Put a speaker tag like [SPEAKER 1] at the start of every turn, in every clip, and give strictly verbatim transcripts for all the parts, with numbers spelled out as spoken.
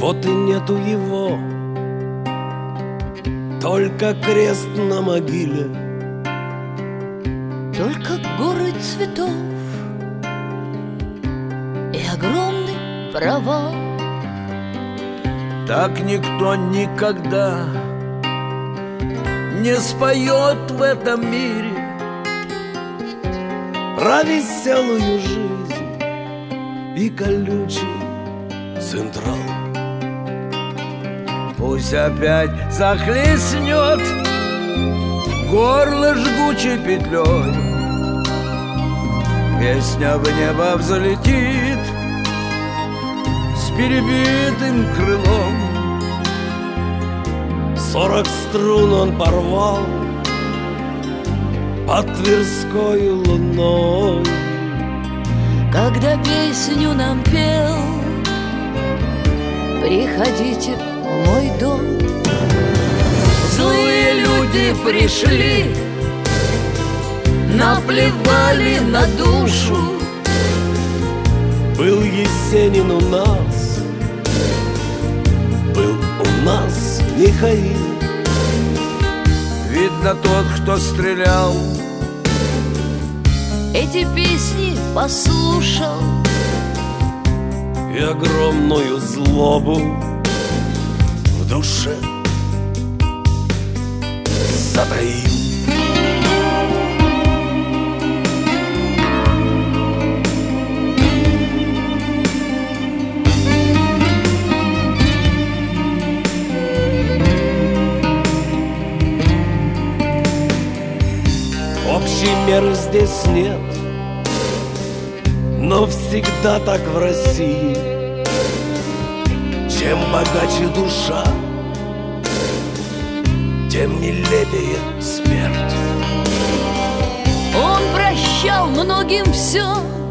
[SPEAKER 1] Вот и нету его, только крест на могиле,
[SPEAKER 2] только горы цветов и огромный провал.
[SPEAKER 3] Так никто никогда не споет в этом мире
[SPEAKER 1] про веселую жизнь и колючий Централ.
[SPEAKER 3] Пусть опять захлестнет горло жгучей петлей, песня в небо взлетит с перебитым крылом.
[SPEAKER 1] Сорок струн он порвал под Тверской луной,
[SPEAKER 2] когда песню нам пел: приходите в мой дом.
[SPEAKER 3] Злые люди пришли, наплевали на душу.
[SPEAKER 1] Был Есенин у нас, был у нас Михаил.
[SPEAKER 3] Видно, тот, кто стрелял,
[SPEAKER 2] эти песни послушал
[SPEAKER 1] и огромную злобу в душе затаил. Общей меры здесь нет, но всегда так в России. Чем богаче душа, тем нелепее смерть.
[SPEAKER 2] Он прощал многим все,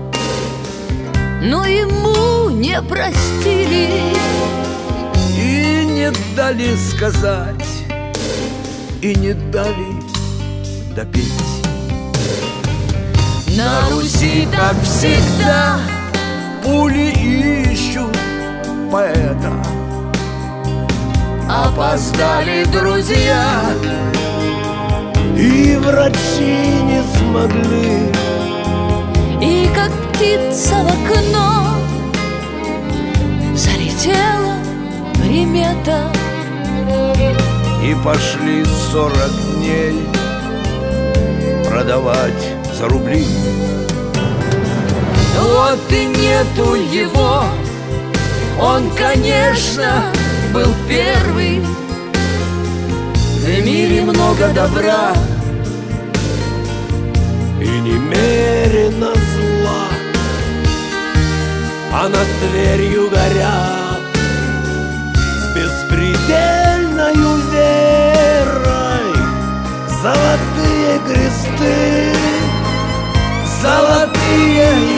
[SPEAKER 2] но ему не простили
[SPEAKER 3] и не дали сказать, и не дали допить.
[SPEAKER 2] На Руси, как всегда,
[SPEAKER 3] пули ищут поэта. Опоздали друзья,
[SPEAKER 1] и врачи не смогли.
[SPEAKER 2] И как птица в окно залетела примета,
[SPEAKER 3] и пошли сорок дней продавать за рубли. Вот и нету его, он, конечно, был первый. В мире много добра
[SPEAKER 1] и немерено зла, а над Тверью горят с беспредельною верой золотые кресты,
[SPEAKER 3] золотые